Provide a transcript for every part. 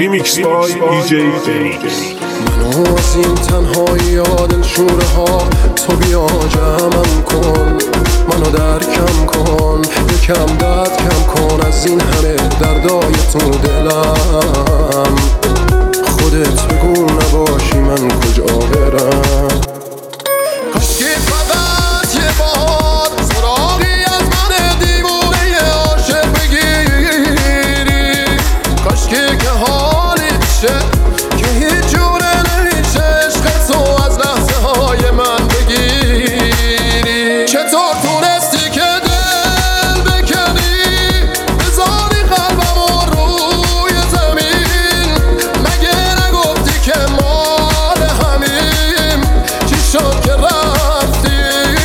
ریمیکس بای دیجی فینیکس. منو از این تنهایی ها دلشوره ها تو بیا جمعم کن، منو درکم کن، یکم درد کم کن از این همه دردای تو دلم. خودت بگو نباشی من کجا برم. کاشکی فقط یه بار سراغی از من دیوونه عاشق بگیری، کاشکی که حالی بشه که هیچ جوره نمیشه عشق تو از لحظه های من بگیری. چطور تونستی که دل بکنی بذاری قلبمو روی زمین، مگه نگفتی که مال همیم؟ چی شد که رفتی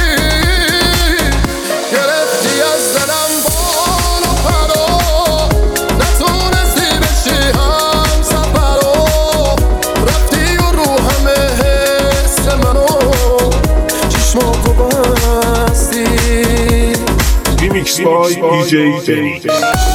گرفتی از دلم بال و پرا، نتونستی بشی هم سفرا، رفتی و رو همه حس منو چشماتو بستی. ریمیکس بای دیجی فینیکس.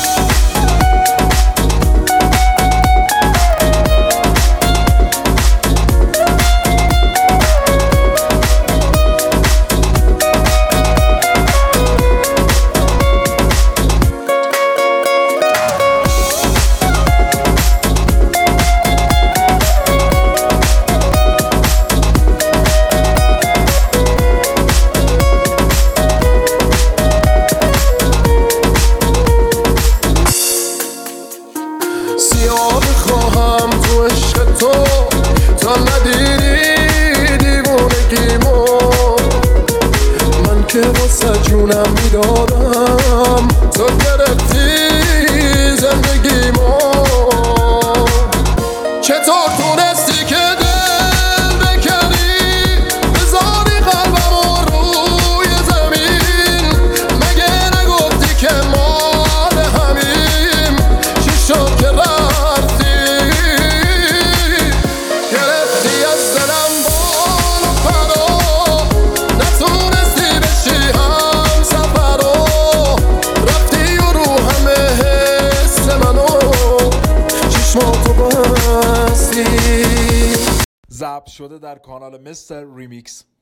سیاه خواهم تو عشق تو تا ندیدی دیوونگیمو، من که واسه جونم میدادم تو گرفتی زندگیمو. چطور تونستی که دل بکنی بذاری قلبمو روی زمین، مگه نگفتی که مال همیم؟ چی شد که رفتی گرفتی از دلم بال و پرا، نتونستی بشی هم سفرا، رفتی و رو همه حس منو چشماتو بستی. ضبط شده در کانال مستر ریمیکس.